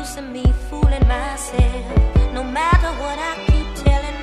use of me fooling myself? No matter what I keep telling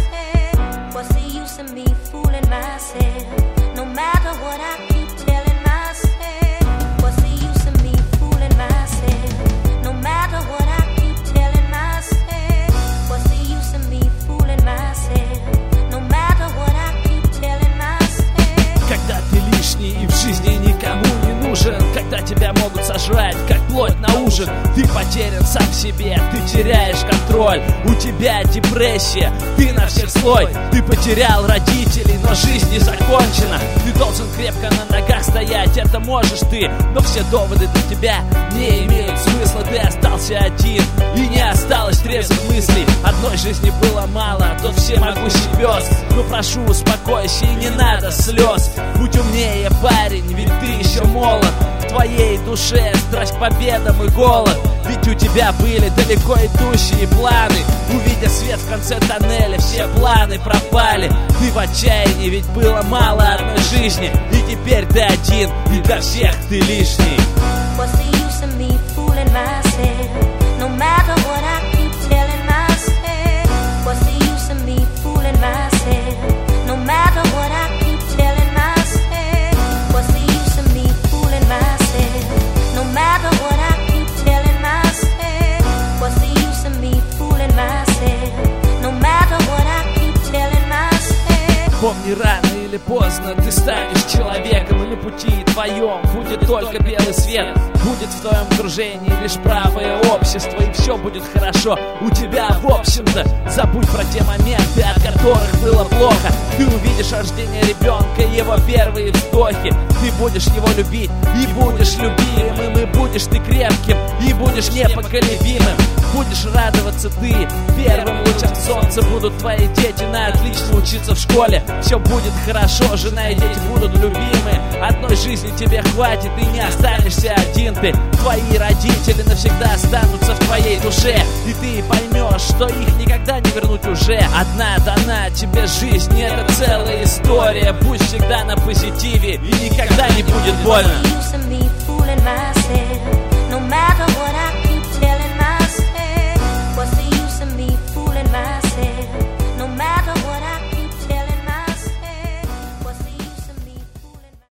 myself, what's the use of me fooling myself? No matter what I keep telling myself, what's the use of me fooling myself? No matter what I keep telling myself, what's the use of me fooling myself? No matter what I keep telling myself. Когда ты лишний и в жизни никому не нужен, когда тебя могут сожрать, как плоть на ужин, ты потерян сам в себе, ты теряешь контроль, у тебя депрессия, ты на всех злой, ты потерял родителей, но жизнь не закончена, ты должен крепко на ногах стоять, это можешь ты, но все доводы для тебя не имеют смысла, ты остался один, и не осталось трезвых мыслей, одной жизни было мало, а тот всемогущий пес, но прошу, успокойся и не надо слез, будь умнее, парень, ведь ты еще молод, в твоей душе страсть к победам и голод, ведь у тебя были далеко идущие планы, увидя свет в конце тоннеля, все планы пропали, ты в отчаянии, ведь было мало одной жизни, и теперь ты один, и для всех ты лишний. What's the use of me fooling myself? No matter what I keep telling myself, what's the use of me fooling myself? No matter what I keep telling myself, what's the use of me fooling myself? No matter what I keep telling myself, what's the use of me fooling myself? No matter what I keep telling myself. Помни, рано или поздно ты станешь человеком, и на пути твоем будет только белый свет, будет в твоем окружении лишь правое общество, и все будет хорошо у тебя в общем-то. Забудь про те моменты, от которых было плохо, ты увидишь рождение ребенка, его первые вздохи, ты будешь его любить и будешь любимым, и будешь ты крепким, и будешь непоколебимым, будешь радоваться ты первым лучам солнца, будут твои дети на отлично учиться в школе, все будет хорошо, жена и дети будут любимы, одной жизни тебе хватит, и не останешься один ты, твои родители навсегда останутся в твоей душе, и ты поймешь, что их никогда не вернуть уже, одна дана тебе жизнь, и это целая история, будь всегда на позитиве, и никогда не будет больно.